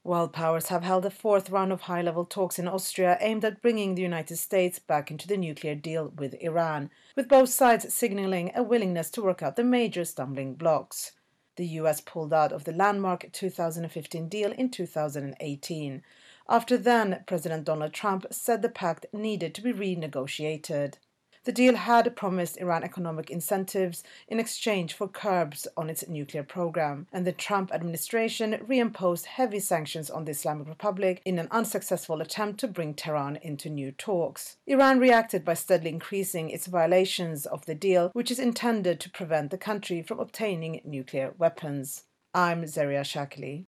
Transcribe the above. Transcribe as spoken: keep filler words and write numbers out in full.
World powers have held a fourth round of high-level talks in Austria aimed at bringing the United States back into the nuclear deal with Iran, with both sides signaling a willingness to work out the major stumbling blocks. The U S pulled out of the landmark two thousand fifteen deal in two thousand eighteen. After then, President Donald Trump said the pact needed to be renegotiated. The deal had promised Iran economic incentives in exchange for curbs on its nuclear program, and the Trump administration reimposed heavy sanctions on the Islamic Republic in an unsuccessful attempt to bring Tehran into new talks. Iran reacted by steadily increasing its violations of the deal, which is intended to prevent the country from obtaining nuclear weapons. I'm Zaria Shakili.